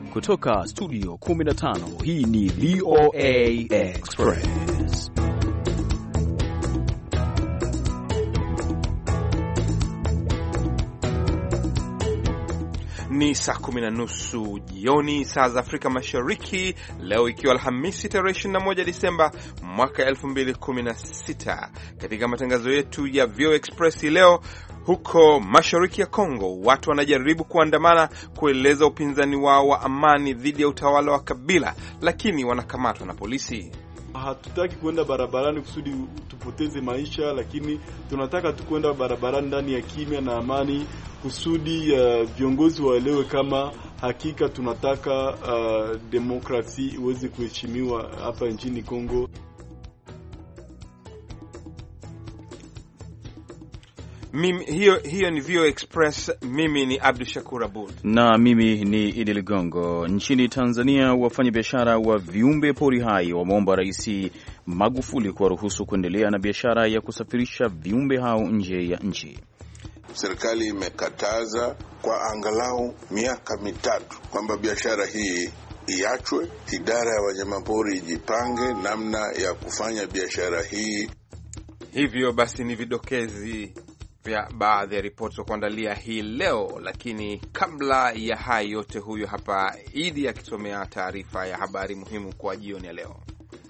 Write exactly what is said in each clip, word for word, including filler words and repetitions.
Kutoka studio kumi na tano, hii ni V O A Express. Ni saa kumi na nusu jioni saa za Afrika Mashariki, leo ikiwa Alhamisi tarehe ishirini na moja Disemba mwaka elfu mbili kumi na sita. Katika matangazo yetu ya V O A Express leo, huko mashariki ya Kongo watu wanajaribu kuandamana kueleza upinzani wao wa amani dhidi ya utawala wa Kabila, lakini wanakamatwa na polisi. Hatutaki kwenda barabarani kusudi tupoteze maisha, lakini tunataka tu kwenda barabarani ndani ya kimya na amani kusudi uh, viongozi waelewe kama hakika tunataka uh, demokrasi iweze kuheshimiwa hapa nchini Kongo. Mimi, hiyo, hiyo ni V O Express. Mimi ni Abdul Shakur Abud na mimi ni Idi Ligongo. Nchini Tanzania, wafanyabiashara wa viumbe pori hai wameomba Rais Magufuli kuwaruhusu kuendelea na biashara ya kusafirisha viumbe hao nje ya nchi. Serikali imekataza kwa angalau miaka mitatu kwamba biashara hii iachwe. Idara ya wanyamapori ijipange namna ya kufanya biashara hii. Hivyo basi ni vidokezi vya baadhi ya ripoti za kuandalia hii leo, lakini kabla ya hayo yote, huyo hapa Idi akisomea taarifa ya habari muhimu kwa jioni ya leo.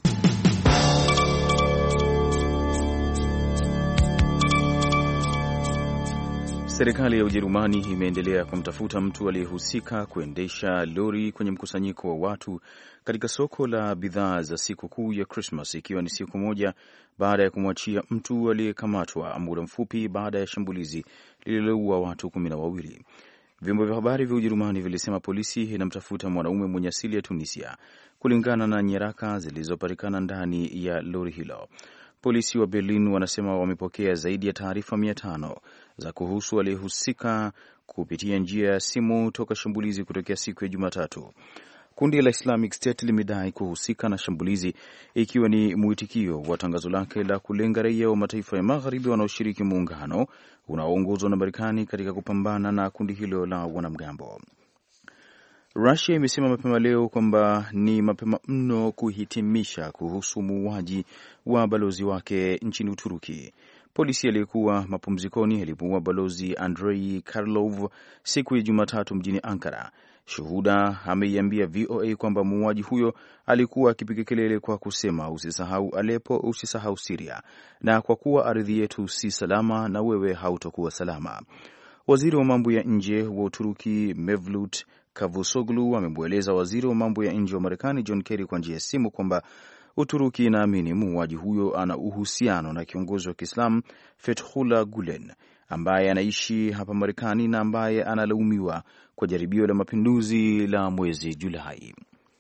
Serikali ya Ujerumani imeendelea kumtafuta mtu aliyehusika kuendesha lori kwenye mkusanyiko wa watu katika soko la bidhaa za sikukuu ya Christmas, ikiwa ni siku moja baada ya kumwachia mtu aliyekamatwa muda mfupi baada ya shambulizi lililoua watu kumi na wawili. Vyombo vya habari vya Ujerumani vilisema polisi inamtafuta mwanaume mwenye asili ya Tunisia kulingana na nyaraka zilizopatikana ndani ya lori hilo. Polisi wa Berlin wanasema wamepokea zaidi ya taarifa mia tano za kuhusu aliyehusika kupitia njia ya simu toka shambulizi kutokea siku ya Jumatatu. Kundi la Islamic State limedai kuhusika na shambulizi, ikiwa ni mwitikio wa tangazo lake la kulenga raia wa mataifa ya magharibi wanaoshiriki muungano unaoongozwa na Marekani katika kupambana na kundi hilo la wanamgambo. Russia imesema mapema leo kwamba ni mapema mno kuhitimisha kuhusu muuaji wa balozi wake nchini Uturuki. Polisi aliyekuwa mapumzikoni alimuua balozi Andrei Karlov siku ya Jumatatu mjini Ankara. Shuhuda ameiambia V O A kwamba muuaji huyo alikuwa akipiga kelele kwa kusema, usisahau Aleppo, usisahau Syria, na kwa kuwa ardhi yetu si salama na wewe hautakuwa salama. Waziri wa mambo ya nje wa Uturuki Mevlut Cavusoglu amemweleza waziri wa mambo ya nje wa Marekani John Kerry kwa njia ya simu kwamba Uturuki inaamini muuaji huyo ana uhusiano na kiongozi wa Kiislamu Fethullah Gulen ambaye anaishi hapa Marekani na ambaye analaumiwa kwa jaribio la mapinduzi la mwezi Julai.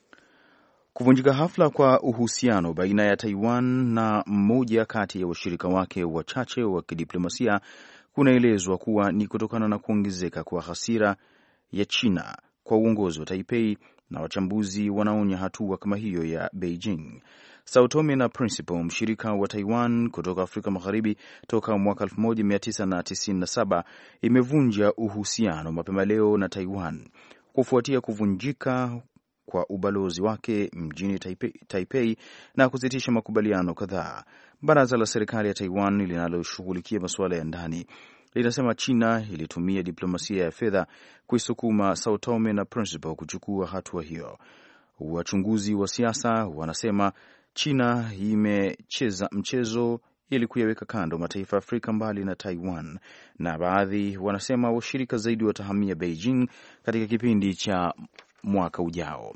Kuvunjika hafla kwa uhusiano baina ya Taiwan na mmoja kati ya washirika wake wachache wa kidiplomasia kunaelezwa kuwa ni kutokana na kuongezeka kwa hasira ya China kwa uongozi wa Taipei, na wachambuzi wanaonya hatua kama hiyo ya Beijing. Sao Tome na Principe, mshirika wa Taiwan kutoka Afrika Magharibi toka mwaka elfu moja mia tisa tisini na saba, imevunja uhusiano mapema leo na Taiwan kufuatia kuvunjika kwa ubalozi wake mjini Taipei, Taipei na kusitisha makubaliano kadhaa. Baraza la serikali ya Taiwan linaloshughulikia masuala ya ndani linasema China ilitumia diplomasia ya fedha kuisukuma Sao Tome na Principe kuchukua hatua hiyo. Wachunguzi wa siasa wanasema China imecheza mchezo ili kuyaweka kando mataifa ya Afrika mbali na Taiwan, na baadhi wanasema washirika zaidi watahamia Beijing katika kipindi cha mwaka ujao.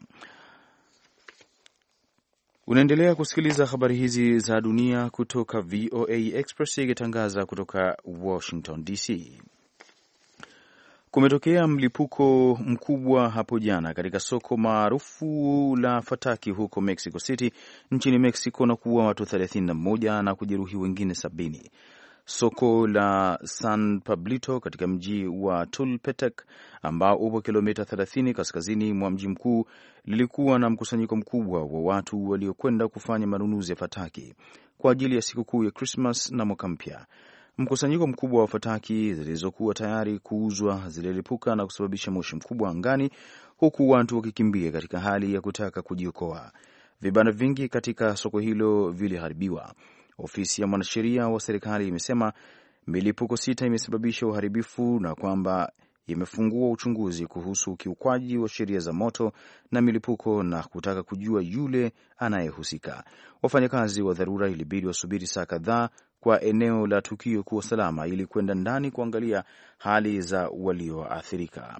Unaendelea kusikiliza habari hizi za dunia kutoka V O A Express ikitangaza kutoka Washington D C. Kumetokea mlipuko mkubwa hapo jana katika soko maarufu la fataki huko Mexico City nchini Mexico na kuua watu thelathini na moja na kujeruhi wengine sabini. Soko la San Pablito katika mji wa Tultepec ambao upo kilomita thelathini kaskazini mwa mji mkuu lilikuwa na mkusanyiko mkubwa wa watu waliokwenda kufanya manunuzi ya fataki kwa ajili ya sikukuu ya Christmas na mwaka mpya. Mkusanyiko mkubwa wa fataki zilizokuwa tayari kuuzwa zililipuka na kusababisha moshi mkubwa angani, huku watu wakikimbia katika hali ya kutaka kujiokoa. Vibanda vingi katika soko hilo viliharibiwa. Ofisi ya mwanasheria wa serikali imesema milipuko sita imesababisha uharibifu na kwamba imefungua uchunguzi kuhusu ukiukwaji wa sheria za moto na milipuko na kutaka kujua yule anayehusika. Wafanyakazi wa dharura ilibidi wasubiri saa kadhaa kwa eneo la tukio kuwa salama ili kwenda ndani kuangalia hali za walioathirika.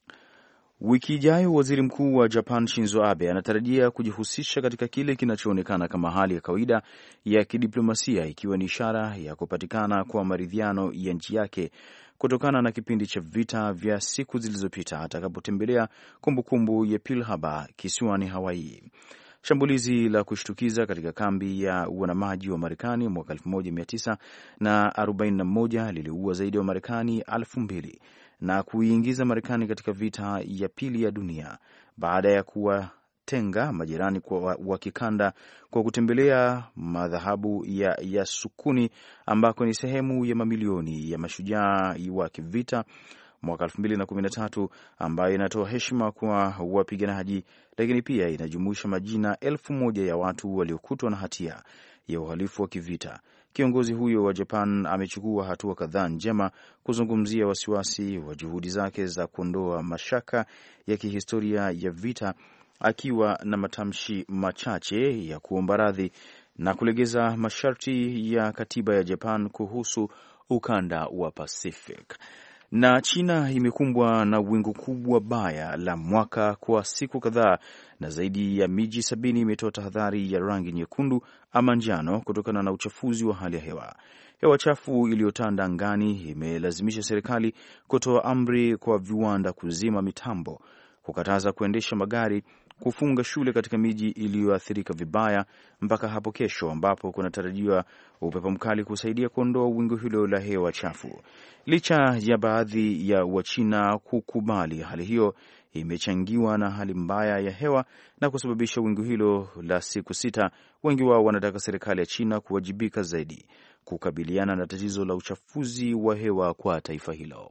Wiki ijayo waziri mkuu wa Japan Shinzo Abe anatarajia kujihusisha katika kile kinachoonekana kama hali ya kawaida ya kidiplomasia, ikiwa ni ishara ya kupatikana kwa maridhiano ya nchi yake kutokana na kipindi cha vita vya siku zilizopita atakapotembelea kumbukumbu ya Pearl Harbor kisiwani Hawaii. Shambulizi la kushtukiza katika kambi ya wanamaji wa Marekani mwaka elfu moja mia tisa arobaini na moja liliua zaidi ya Wamarekani elfu mbili na kuiingiza Marekani katika vita ya pili ya dunia baada ya kuwatenga majirani kwa wa kikanda kwa kutembelea madhahabu ya Yasukuni ambako ni sehemu ya mamilioni ya mashujaa wa kivita mwaka elfu mbili na kumi na tatu, ambayo inatoa heshima kwa wapiganaji, lakini pia inajumuisha majina elfu moja ya watu waliokutwa na hatia ya uhalifu wa kivita. Kiongozi huyo wa Japan amechukua hatua kadhaa njema kuzungumzia wasiwasi wa juhudi zake za kuondoa mashaka ya kihistoria ya vita, akiwa na matamshi machache ya kuomba radhi na kulegeza masharti ya katiba ya Japan kuhusu ukanda wa Pacific. Na China imekumbwa na wingu kubwa baya la mwaka kwa siku kadhaa, na zaidi ya miji sabini imetoa tahadhari ya rangi nyekundu ama njano kutokana na uchafuzi wa hali ya hewa. Hewa chafu iliyotanda angani imelazimisha serikali kutoa amri kwa viwanda kuzima mitambo, kukataza kuendesha magari, kufunga shule katika miji iliyoathirika vibaya mpaka hapo kesho, ambapo kunatarajiwa upepo mkali kusaidia kuondoa wingu hilo la hewa chafu. Licha ya baadhi ya Wachina kukubali hali hiyo, imechangiwa na hali mbaya ya hewa na kusababisha wingu hilo la siku sita. Wengi wao wanataka serikali ya China kuwajibika zaidi kukabiliana na tatizo la uchafuzi wa hewa kwa taifa hilo.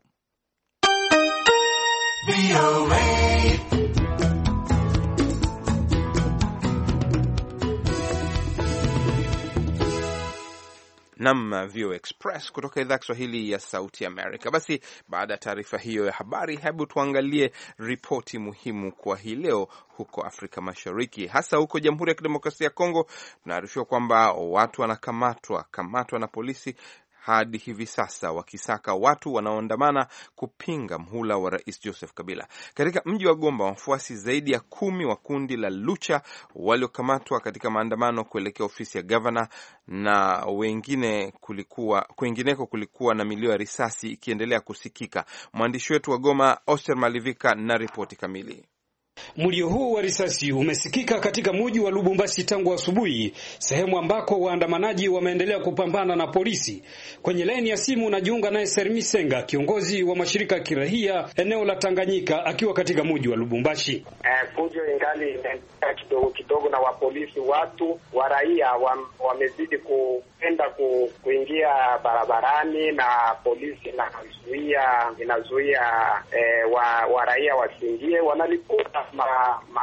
Nam Vio Express kutoka idhaa Kiswahili ya Sauti Amerika. Basi baada ya taarifa hiyo ya habari, hebu tuangalie ripoti muhimu kwa hii leo huko Afrika Mashariki, hasa huko Jamhuri ya Kidemokrasia ya Kongo. Tunaarifiwa kwamba watu wanakamatwa kamatwa na polisi hadi hivi sasa wakisaka watu wanaoandamana kupinga mhula wa Rais Joseph Kabila. Katika mji wa Goma, wafuasi zaidi ya kumi wa kundi la Lucha waliokamatwa katika maandamano kuelekea ofisi ya gavana, na wengine kulikuwa kwingineko kulikuwa na milio ya risasi ikiendelea kusikika. Mwandishi wetu wa Goma Oster Malivika na ripoti kamili. Mlio huu wa risasi umesikika katika mji wa Lubumbashi tangu asubuhi, sehemu ambako waandamanaji wameendelea kupambana na polisi. Kwenye laini ya simu najiunga naye Sermi Senga, kiongozi wa mashirika ya kirahia eneo la Tanganyika, akiwa katika mji wa Lubumbashi. Eh, fujo ingali inaendelea kidogo kidogo na wapolisi. Watu wa raia wamezidi kuenda ku, kuingia barabarani na polisi inazuia inazuia eh, wa, wa raia wasiingie, wanalipuka ma, ma,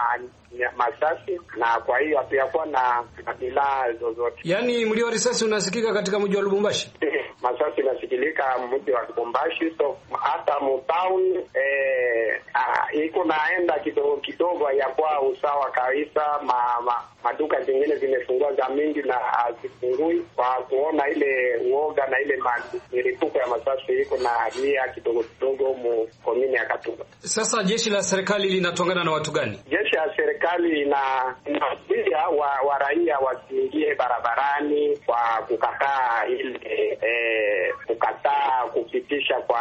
masasi, na kwa hiyo hatuyakuwa na silaha zozote. Yaani mlio risasi unasikika katika mji wa Lubumbashi? Masasi inasikilika mji wa Lubumbashi, so hata mtown eh iko naenda kidogo kidogo ya kwa usawa kabisa. ma, ma, maduka zingine zimefungua za mingi na hazifungui kwa kuona ile uoga na ile milipuko ya masasi iko na nia kidogo kidogo mu komini ya Katumba. Sasa jeshi la serikali linatongana na watu gani? Jeshi la serikali ina inazuia wa, wa raia wasiingie barabarani kwa kukataa ile eh, kukataa kupitisha kwa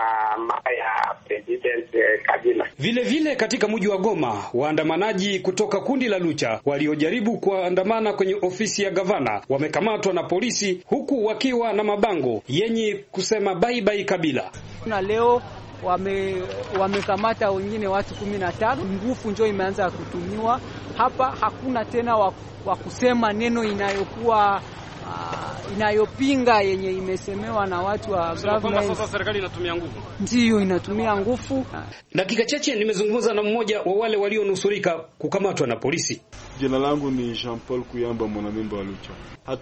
maya President eh, Kabila. Vile vile katika mji wa Goma, waandamanaji kutoka kundi la Lucha waliojaribu kuandamana kwenye ofisi ya gavana wamekamatwa na polisi, huku wakiwa na mabango yenye kusema bye bye Kabila. Na leo wame wamekamata wengine watu kumi na tano. Nguvu njoo imeanza kutumiwa hapa, hakuna tena wa, wa kusema neno inayokuwa uh, inayopinga yenye imesemewa na watu wa government. Sasa serikali inatumia nguvu. Ndiyo, inatumia nguvu. Dakika chache nimezungumza na mmoja wa wale walionusurika kukamatwa na polisi. Jina langu ni Jean Paul Kuyamba, mwanamemba wa Lucha.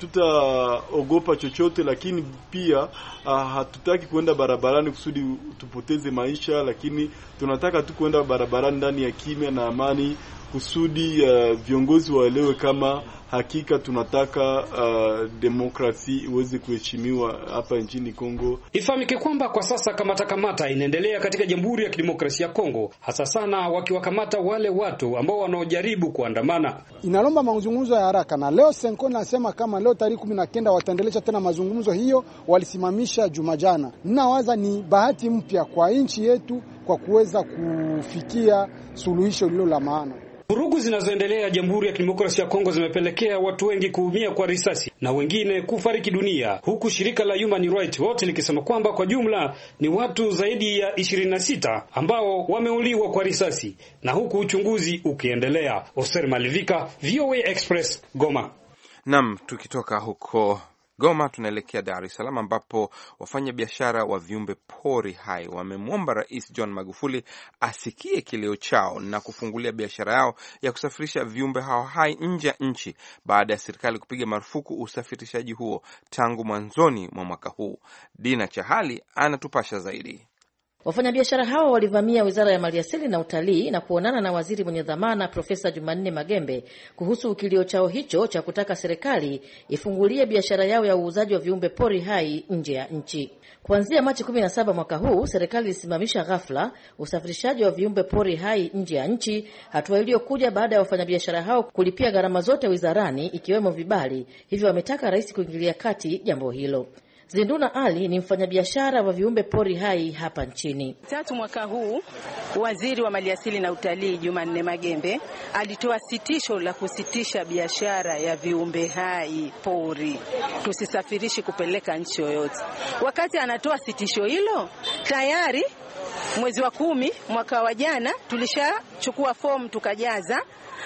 Hatutaogopa chochote, lakini pia uh, hatutaki kwenda barabarani kusudi tupoteze maisha, lakini tunataka tu kwenda barabarani ndani ya kimya na amani kusudi uh, viongozi waelewe kama hakika tunataka uh, demokrasi iweze kuheshimiwa hapa nchini Kongo. Ifahamike kwamba kwa sasa kamata kamata inaendelea katika Jamhuri ya Kidemokrasia ya Kongo, hasa sana wakiwakamata wale watu ambao wanaojaribu kuandamana. Inalomba mazungumzo ya haraka, na leo Senko nasema kama leo tarehe kumi na kenda wataendelea tena mazungumzo hiyo walisimamisha Jumajana. Ninawaza ni bahati mpya kwa nchi yetu kwa kuweza kufikia suluhisho lilo la maana. Vurugu zinazoendelea Jamhuri ya Kidemokrasia ya Kongo zimepelekea watu wengi kuumia kwa risasi na wengine kufariki dunia, huku shirika la Human Rights Watch likisema kwamba kwa jumla ni watu zaidi ya ishirini na sita ambao wameuliwa kwa risasi, na huku uchunguzi ukiendelea. Oser Malivika, V O A Express, Goma. Nam, tukitoka huko Goma tunaelekea Dar es Salaam ambapo wafanya biashara wa viumbe pori hai wamemwomba Rais John Magufuli asikie kilio chao na kufungulia biashara yao ya kusafirisha viumbe hao hai nje ya nchi baada ya serikali kupiga marufuku usafirishaji huo tangu mwanzoni mwa mwaka huu. Dina Chahali anatupasha zaidi. Wafanyabiashara hao walivamia Wizara ya Maliasili na Utalii na kuonana na waziri mwenye dhamana Profesa Jumanne Magembe kuhusu kilio chao hicho cha kutaka serikali ifungulie biashara yao ya uuzaji wa viumbe pori hai nje ya nchi. Kuanzia Machi kumi na saba mwaka huu, serikali ilisimamisha ghafla usafirishaji wa viumbe pori hai nje ya nchi, hatua iliyokuja baada ya wafanyabiashara hao kulipia gharama zote wizarani ikiwemo vibali. Hivyo wametaka rais kuingilia kati jambo hilo. Zinduna Ali ni mfanyabiashara wa viumbe pori hai hapa nchini. Tatu mwaka huu, waziri wa Maliasili na Utalii Jumanne Magembe alitoa sitisho la kusitisha biashara ya viumbe hai pori, tusisafirishi kupeleka nchi yoyote. Wakati anatoa sitisho hilo, tayari mwezi wa kumi mwaka wa jana tulishachukua fomu tukajaza.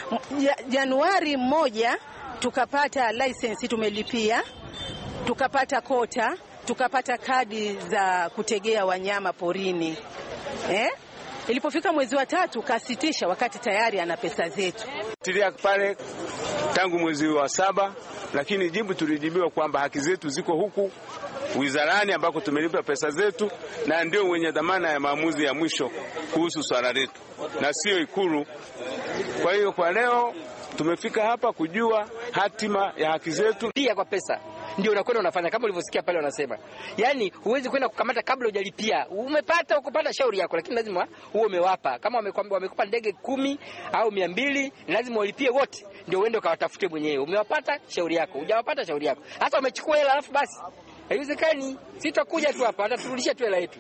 Januari moja tukapata license, tumelipia, tukapata kota, tukapata kadi za kutegea wanyama porini. Eh? Ilipofika mwezi wa tatu kasitisha wakati tayari ana pesa zetu. Tilia pale tangu mwezi wa saba, lakini jibu tulijibiwa kwamba haki zetu ziko huku wizarani ambako tumelipa pesa zetu na ndio wenye dhamana ya maamuzi ya mwisho kuhusu swala letu na sio Ikulu. Kwa hiyo kwa leo tumefika hapa kujua hatima ya haki zetu. Pia kwa pesa ndio unakwenda unafanya kama ulivyosikia pale wanasema. Yaani huwezi kwenda kukamata kabla hujalipia. Umepata ukupata shauri yako, lakini lazima uwe umewapa. Kama wamekwambia wamekupa ndege kumi au mia mbili, lazima walipie wote ndio uende ukawatafute mwenyewe. Umewapata shauri yako, hujawapata shauri yako. Hata umechukua hela alafu basi haiwezekani. Sitakuja tu hapa, ataturudishia tu hela yetu.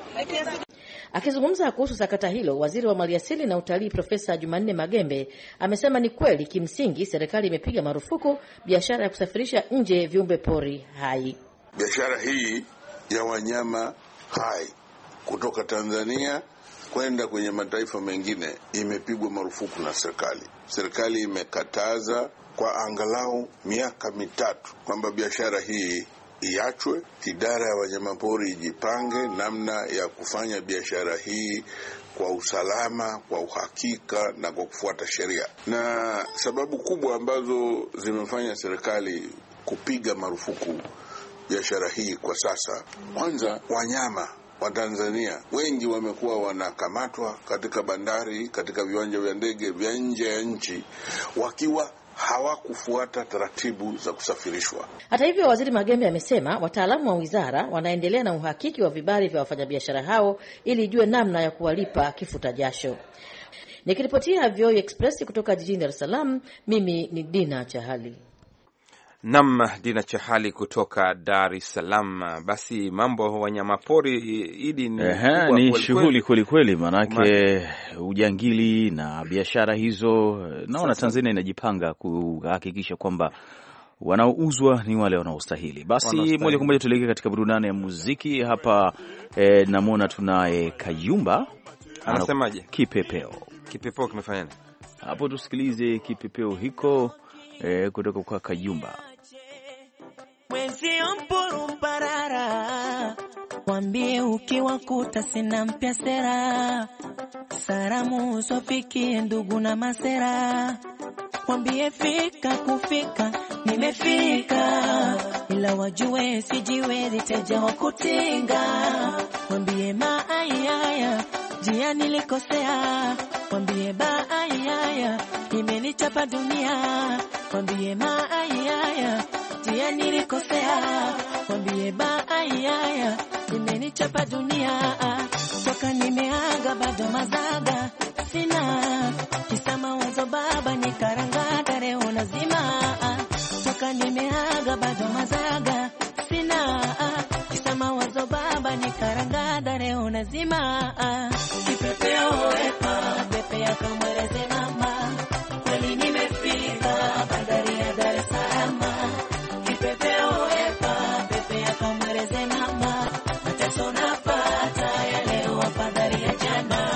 Akizungumza kuhusu sakata hilo, waziri wa Maliasili na Utalii Profesa Jumanne Magembe amesema ni kweli kimsingi serikali imepiga marufuku biashara ya kusafirisha nje viumbe pori hai. Biashara hii ya wanyama hai kutoka Tanzania kwenda kwenye mataifa mengine imepigwa marufuku na serikali. Serikali imekataza kwa angalau miaka mitatu kwamba biashara hii iachwe. Idara ya wanyamapori ijipange namna ya kufanya biashara hii kwa usalama, kwa uhakika na kwa kufuata sheria. Na sababu kubwa ambazo zimefanya serikali kupiga marufuku biashara hii kwa sasa, kwanza, wanyama wa Tanzania wengi wamekuwa wanakamatwa katika bandari, katika viwanja vya ndege vya nje ya nchi wakiwa hawakufuata taratibu za kusafirishwa. Hata hivyo, waziri Magembe amesema wataalamu wa wizara wanaendelea na uhakiki wa vibali vya wafanyabiashara hao ili ijue namna ya kuwalipa kifuta jasho. Nikiripotia V O A Express kutoka jijini Dar es Salaam, mimi ni Dina Chahali. Nam, Dina Chahali kutoka Dar es Salaam. Basi mambo wanyamapori idi ni, Ehe, ni shughuli kweli kweli, manake ujangili na biashara hizo. Naona Tanzania inajipanga kuhakikisha kwamba wanaouzwa ni wale wanaostahili. Basi moja kwa moja tuelekee katika burudani ya muziki hapa. E, namwona tunaye Kayumba. Anasemaje? Kipepeo. Kipepeo kimefanya nini? Hapo tusikilize kipepeo hiko e, kutoka kwa Kayumba. wambie ukiwakuta sina mpya sera, salamu sofikie ndugu na masera, wambie fika kufika nimefika, ila wajue sijiwezi teja wakutinga, wambie maayaya jia nilikosea, wambie baayaya imenichapa dunia, wambie maayaya jia nilikosea, wambie baayaya imenichapa dunia, toka nimeaga bado mazaga sina, kisama wazo baba ni karanga leo lazima, toka nimeaga bado mazaga sina, kisama wazo baba ni karanga leo lazima, kipepeo epa pepe ya kamweleze mama, kweli nimefika bandari ya Dar es Salaam, kipepeo epa pepe ya kamweleze mama, mateso napata ya leo afadhali ya jana.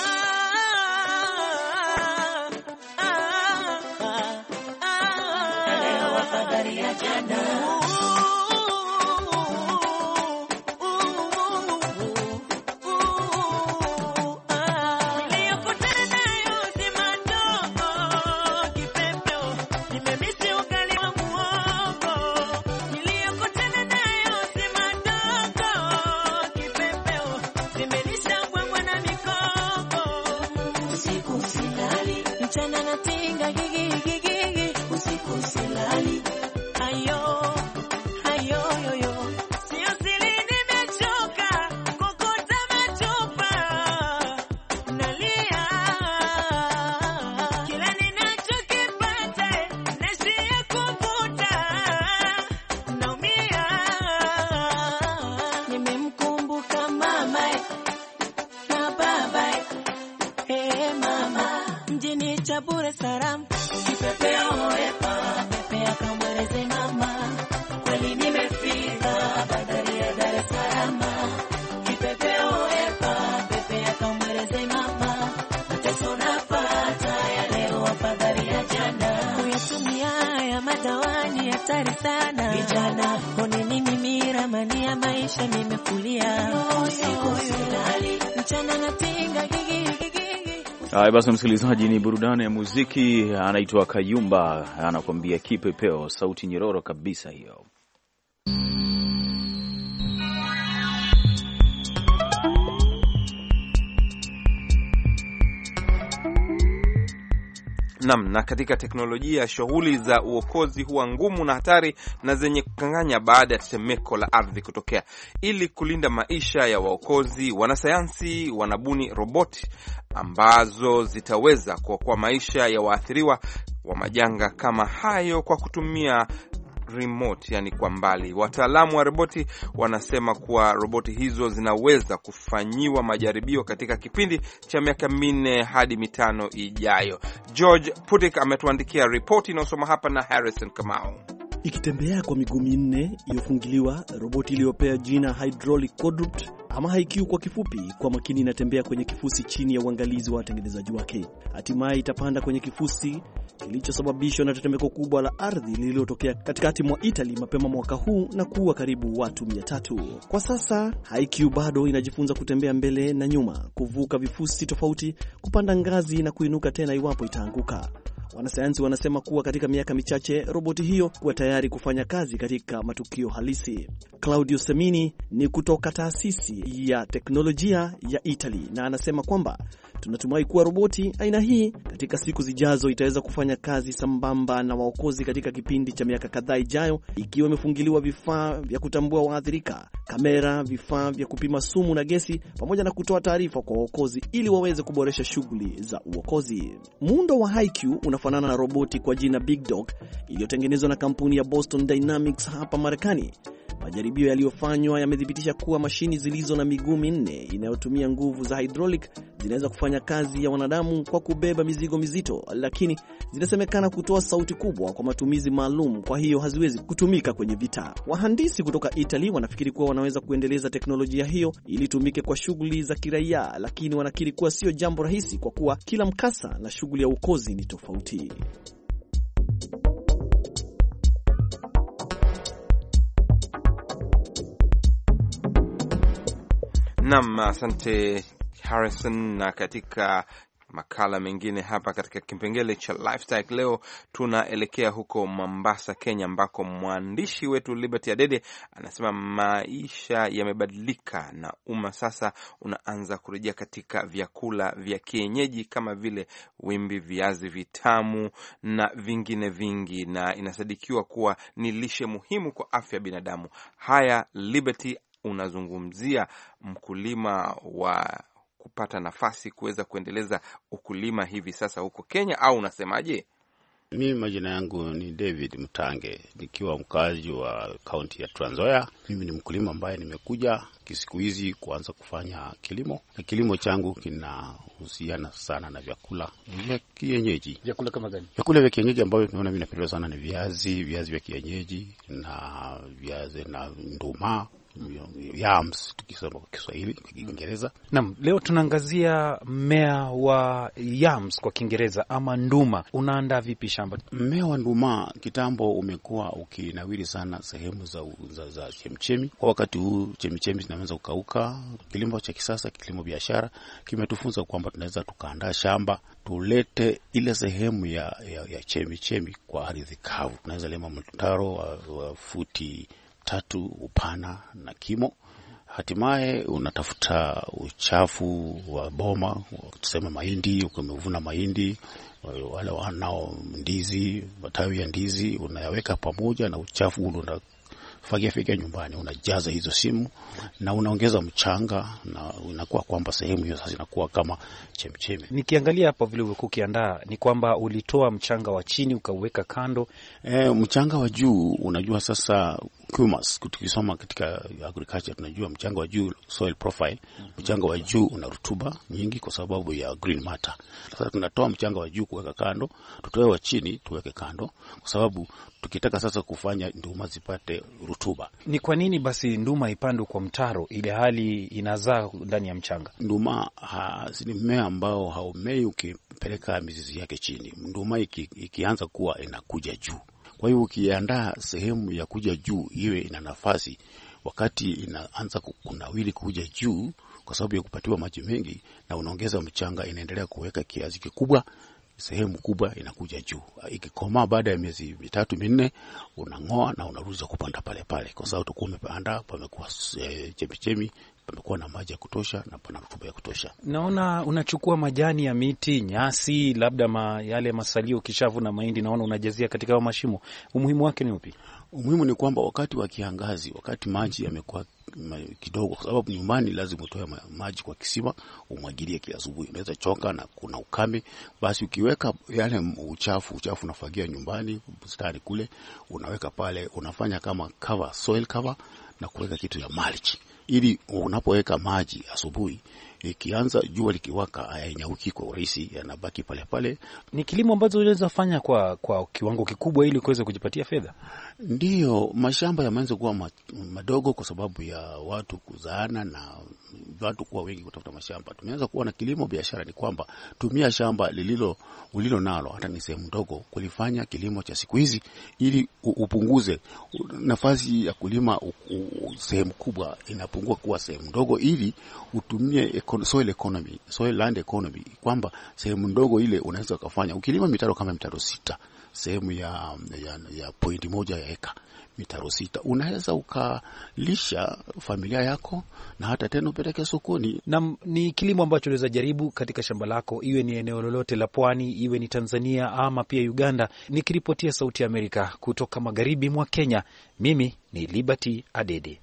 Haya basi msikilizaji, ni burudani ya muziki, anaitwa Kayumba anakuambia kipepeo, sauti nyororo kabisa hiyo. Nam, na katika teknolojia shughuli za uokozi huwa ngumu na hatari na zenye kukanganya baada ya tetemeko la ardhi kutokea. Ili kulinda maisha ya waokozi, wanasayansi wanabuni roboti ambazo zitaweza kuokoa maisha ya waathiriwa wa majanga kama hayo kwa kutumia remote, yani kwa mbali. Wataalamu wa roboti wanasema kuwa roboti hizo zinaweza kufanyiwa majaribio katika kipindi cha miaka minne hadi mitano ijayo. George Putik ametuandikia ripoti inayosoma hapa na Harrison Kamau. Ikitembea kwa miguu minne iliyofungiliwa, roboti iliyopea jina Hydraulic Quadruped ama I Q kwa kifupi, kwa makini inatembea kwenye kifusi chini ya uangalizi wa watengenezaji wake. Hatimaye itapanda kwenye kifusi kilichosababishwa na tetemeko kubwa la ardhi lililotokea katikati mwa Italy mapema mwaka huu na kuua karibu watu mia tatu. Kwa sasa I Q bado inajifunza kutembea mbele na nyuma, kuvuka vifusi tofauti, kupanda ngazi na kuinuka tena iwapo itaanguka. Wanasayansi wanasema kuwa katika miaka michache roboti hiyo kuwa tayari kufanya kazi katika matukio halisi. Claudio Semini ni kutoka taasisi ya teknolojia ya Italy na anasema kwamba tunatumai kuwa roboti aina hii katika siku zijazo itaweza kufanya kazi sambamba na waokozi katika kipindi cha miaka kadhaa ijayo, ikiwa imefungiliwa vifaa vya kutambua waathirika, kamera, vifaa vya kupima sumu na gesi, pamoja na kutoa taarifa kwa waokozi ili waweze kuboresha shughuli za uokozi. Muundo wa I Q unafanana na roboti kwa jina Big Dog iliyotengenezwa na kampuni ya Boston Dynamics hapa Marekani. Majaribio yaliyofanywa yamethibitisha kuwa mashini zilizo na miguu minne inayotumia nguvu za hydraulic zinaweza kufanya kazi ya wanadamu kwa kubeba mizigo mizito, lakini zinasemekana kutoa sauti kubwa kwa matumizi maalum, kwa hiyo haziwezi kutumika kwenye vita. Wahandisi kutoka Italy wanafikiri kuwa wanaweza kuendeleza teknolojia hiyo ili tumike kwa shughuli za kiraia, lakini wanakiri kuwa sio jambo rahisi kwa kuwa kila mkasa na shughuli ya uokozi ni tofauti. Naam, asante Harrison. Na katika makala mengine hapa katika kipengele cha Lifestyle leo tunaelekea huko Mombasa, Kenya, ambako mwandishi wetu Liberty Adede anasema maisha yamebadilika na umma sasa unaanza kurejea katika vyakula vya kienyeji kama vile wimbi, viazi vitamu na vingine vingi, na inasadikiwa kuwa ni lishe muhimu kwa afya ya binadamu. Haya, Liberty, unazungumzia mkulima wa kupata nafasi kuweza kuendeleza ukulima hivi sasa huko Kenya, au unasemaje? Mimi majina yangu ni David Mtange, nikiwa mkazi wa kaunti ya Trans Nzoia. Mimi ni mkulima ambaye nimekuja siku hizi kuanza kufanya kilimo, na kilimo changu kinahusiana sana na vyakula vya kienyeji. Vyakula kama gani? Vyakula vya kienyeji ambavyo tunaona vinapendwa sana ni viazi, viazi vya kienyeji na viazi na nduma, yams tukisema kwa Kiswahili, kwa Kiingereza. Naam, leo tunaangazia mmea wa yams kwa Kiingereza ama nduma. Unaandaa vipi shamba? Mmea wa nduma kitambo umekuwa ukinawiri sana sehemu za za, za chemchemi. Kwa wakati huu chemchemi zinaanza kukauka. Kilimo cha kisasa, kilimo biashara, kimetufunza kwamba tunaweza tukaandaa shamba tulete ile sehemu ya ya, ya chemchemi kwa ardhi kavu. Tunaweza lima mtaro wa, wa futi tatu upana na kimo. Hatimaye unatafuta uchafu wa boma, tuseme mahindi, ukimevuna mahindi, wale wanao ndizi, matawi ya ndizi, unayaweka pamoja na uchafu ule, unafagia fagia nyumbani, unajaza hizo simu na unaongeza mchanga, na inakuwa kwamba sehemu hiyo sasa inakuwa kama chemchemi. Nikiangalia hapa vile ulikuwa ukiandaa ni kwamba ulitoa mchanga wa chini ukauweka kando. Eh, mchanga wa juu, unajua sasa humus, tukisoma katika agriculture tunajua mchanga wa juu, soil profile, mchanga wa juu una rutuba nyingi kwa sababu ya green matter. Sasa tunatoa mchanga wa juu kuweka kando, tutoe wa chini tuweke kando, kwa sababu tukitaka sasa kufanya nduma zipate rutuba. Ni kwa nini basi nduma ipandwe kwa mtaro ile hali inazaa ndani ya mchanga? Nduma ni mmea ambao haumei ukipeleka mizizi yake chini. Nduma iki, ikianza kuwa inakuja juu. Kwa hiyo ukiandaa sehemu ya kuja juu iwe ina nafasi, wakati inaanza kunawili kuja juu kwa sababu ya kupatiwa maji mengi, na unaongeza mchanga, inaendelea kuweka kiasi kikubwa, sehemu kubwa inakuja juu. Ikikomaa baada ya miezi mitatu minne, unangoa na unaruhusa kupanda pale pale, kwa sababu utakuwa umepanda, pamekuwa e, chemichemi, pamekuwa na maji ya kutosha na pana rutuba ya kutosha. Naona unachukua majani ya miti, nyasi, labda ma, yale masalio kishavu na mahindi, naona unajazia katika hayo mashimo. Umuhimu wake ni upi? Umuhimu ni kwamba wakati wa kiangazi, wakati maji yamekuwa kidogo, kwa sababu nyumbani lazima utoe maji kwa kisima, umwagilie kila asubuhi. Unaweza choka na kuna ukame, basi ukiweka yale uchafu, uchafu unafagia nyumbani, bustani kule, unaweka pale, unafanya kama cover, soil cover, na kuweka kitu ya mulch, ili unapoweka maji asubuhi, ikianza jua likiwaka, hayanyauki kwa urahisi, yanabaki pale pale. Ni kilimo ambacho unaweza fanya kwa kwa kiwango kikubwa ili kuweza kujipatia fedha. Ndiyo, mashamba yameanza kuwa madogo kwa sababu ya watu kuzaana na watu kuwa wengi kutafuta mashamba. Tumeanza kuwa na kilimo biashara, ni kwamba tumia shamba lililo ulilo nalo, hata ni sehemu ndogo, kulifanya kilimo cha siku hizi, ili upunguze nafasi ya kulima sehemu kubwa inapungua kuwa sehemu ndogo, ili utumie soil economy, soil land economy, kwamba sehemu ndogo ile unaweza kufanya ukilima mitaro kama mitaro sita, sehemu ya ya, ya pointi moja ya eka, mitaro sita, unaweza ukalisha familia yako na hata tena upeleke sokoni. Na ni kilimo ambacho unaweza jaribu katika shamba lako, iwe ni eneo lolote la pwani, iwe ni Tanzania ama pia Uganda. Nikiripotia Sauti ya Amerika kutoka magharibi mwa Kenya, mimi ni Liberty Adede.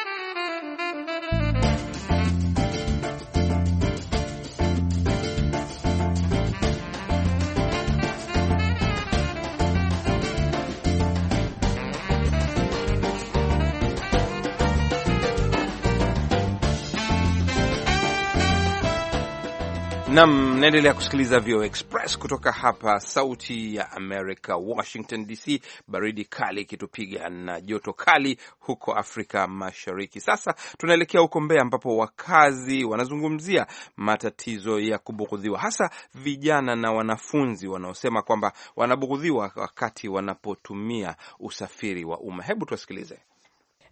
Nam, naendelea kusikiliza V O Express kutoka hapa Sauti ya Amerika, Washington D C. Baridi kali ikitupiga na joto kali huko Afrika Mashariki. Sasa tunaelekea huko Mbeya, ambapo wakazi wanazungumzia matatizo ya kubughudhiwa, hasa vijana na wanafunzi wanaosema kwamba wanabughudhiwa wakati wanapotumia usafiri wa umma. Hebu tuwasikilize.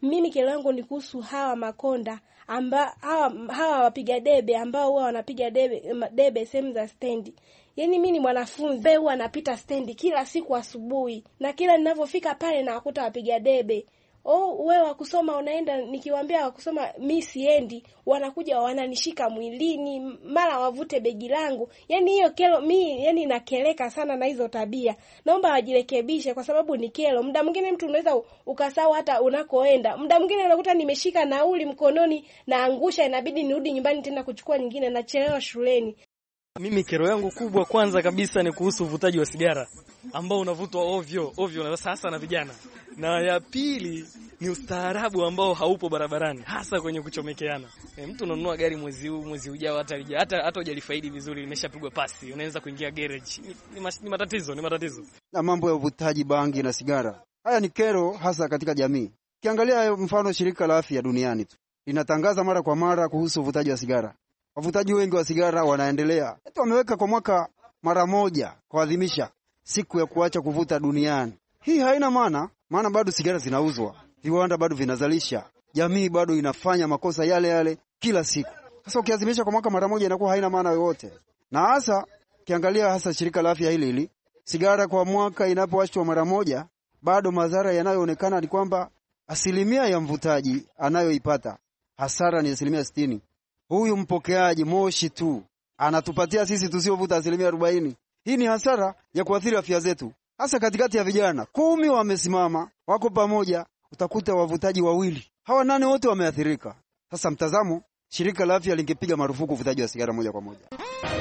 Mimi kero yangu ni kuhusu hawa makonda amba hawa, hawa wapiga debe ambao huwa wanapiga debe debe sehemu za stendi. Yaani mimi ni mwanafunzi huwa napita stendi kila siku asubuhi, na kila ninapofika pale na wakuta wapiga debe. Oh, wewe wa kusoma unaenda, nikiwaambia wa kusoma mimi siendi, wanakuja wananishika mwilini, mara wavute begi langu. Yaani hiyo kero mimi, yani nakeleka sana na hizo tabia. Naomba wajirekebishe kwa sababu ni kero. Muda mwingine mtu unaweza ukasahau hata unakoenda. Muda mwingine unakuta nimeshika nauli mkononi na angusha, inabidi nirudi nyumbani tena kuchukua nyingine, nachelewa shuleni. Mimi kero yangu kubwa kwanza kabisa ni kuhusu uvutaji wa sigara ambao unavutwa ovyo ovyo na sasa na vijana. Na ya pili ni ustaarabu ambao haupo barabarani, hasa kwenye kuchomekeana. E, mtu unanunua gari mwezi huu, mwezi ujao hata hata hata hujalifaidi vizuri, limeshapigwa pasi, unaanza kuingia garage. Ni, ni, ni matatizo, ni matatizo. Na mambo ya uvutaji bangi na sigara, haya ni kero hasa katika jamii. Kiangalia mfano shirika la afya duniani tu linatangaza mara kwa mara kuhusu uvutaji wa sigara. Wavutaji wengi wa sigara wanaendelea. Hata wameweka kwa mwaka mara moja kuadhimisha siku ya kuacha kuvuta duniani. Hii haina maana, maana bado sigara zinauzwa, viwanda bado vinazalisha, jamii bado inafanya makosa yale yale kila siku. Sasa ukiadhimisha kwa mwaka mara moja inakuwa haina maana yoyote. Na hasa kiangalia hasa shirika la afya hili hili, sigara kwa mwaka inapoachwa mara moja, bado madhara yanayoonekana ni kwamba asilimia ya mvutaji anayoipata hasara ni asilimia sitini. Huyu mpokeaji moshi tu anatupatia sisi tusiovuta asilimia arobaini. Hii ni hasara ya kuathiri afya zetu. Hasa katikati ya vijana kumi wamesimama wako pamoja, utakuta wavutaji wawili, hawa nane wote wameathirika. Sasa mtazamo, shirika la afya lingepiga marufuku uvutaji wa sigara moja kwa moja.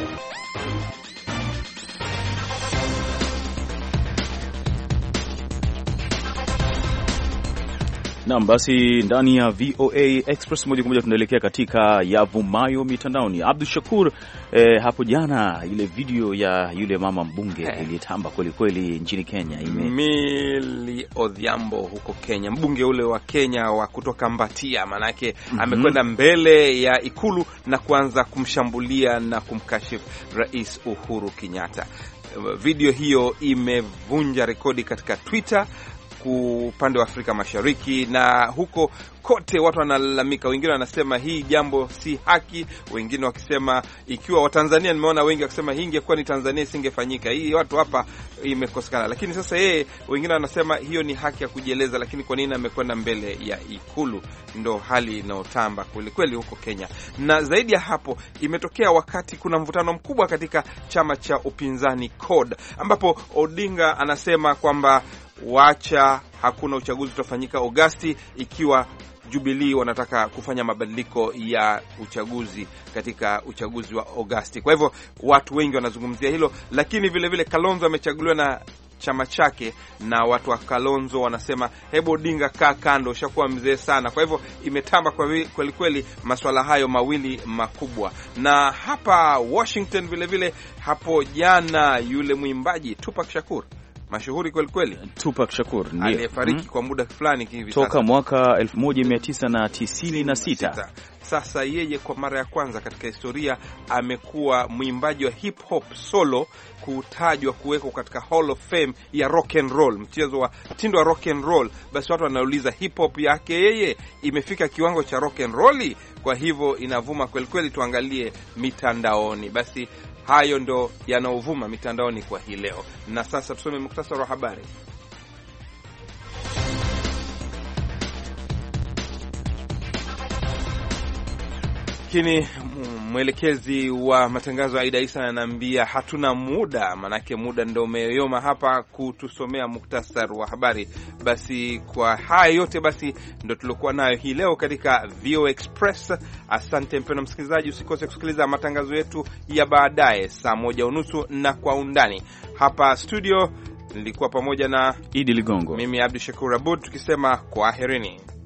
Naam, basi ndani ya V O A Express moja kwa moja tunaelekea katika yavumayo mitandaoni. Abdul Shakur, eh, hapo jana ile video ya yule mama mbunge hey, ilitamba kweli kweli nchini Kenya. Ime... Milly Odhiambo huko Kenya, mbunge ule wa Kenya wa kutoka Mbatia, manake mm -hmm. amekwenda mbele ya ikulu na kuanza kumshambulia na kumkashifu Rais Uhuru Kenyatta. Video hiyo imevunja rekodi katika Twitter upande wa Afrika Mashariki, na huko kote watu wanalalamika. Wengine wanasema hii jambo si haki, wengine wakisema ikiwa Watanzania, nimeona wengi wakisema hii ingekuwa ni Tanzania isingefanyika, hii watu hapa imekosekana. Lakini sasa yeye, wengine wanasema hiyo ni haki ya kujieleza, lakini kwa nini amekwenda mbele ya ikulu? Ndo hali inaotamba kweli kweli huko Kenya. Na zaidi ya hapo, imetokea wakati kuna mvutano mkubwa katika chama cha upinzani C O R D, ambapo Odinga anasema kwamba wacha hakuna uchaguzi utafanyika Agosti ikiwa Jubilee wanataka kufanya mabadiliko ya uchaguzi katika uchaguzi wa Agosti. Kwa hivyo watu wengi wanazungumzia hilo, lakini vile vile Kalonzo amechaguliwa na chama chake, na watu wa Kalonzo wanasema hebu Odinga kaa kando, ushakuwa mzee sana. Kwa hivyo imetamba kwa kweli kweli masuala hayo mawili makubwa. Na hapa Washington vile vile hapo jana yule mwimbaji Tupac Shakur, mashuhuri kweli kweli, Tupac Shakur ndiye aliyefariki hmm, kwa muda fulani hivi toka sasa, mwaka elfu moja mia tisa tisini na sita. Sasa yeye kwa mara ya kwanza katika historia amekuwa mwimbaji wa hip hop solo kutajwa kuwekwa katika Hall of Fame ya rock and roll, mchezo wa mtindo wa rock and roll. Basi watu wanauliza hip hop yake yeye imefika kiwango cha rock and roll? Kwa hivyo inavuma kweli kweli, tuangalie mitandaoni. Basi hayo ndo yanaovuma mitandaoni kwa hii leo. Na sasa tusome muktasari wa habari. Lakini mwelekezi wa matangazo ya Aida Isa ananiambia hatuna muda, manake muda ndio umeyoma hapa kutusomea muktasari wa habari. Basi kwa haya yote basi ndio tulikuwa nayo hii leo katika V O Express. Asante mpendwa msikilizaji, usikose kusikiliza matangazo yetu ya baadaye saa moja unusu na kwa undani. Hapa studio nilikuwa pamoja na Idi Ligongo, mimi Abdul Shakur Abud, tukisema kwaherini.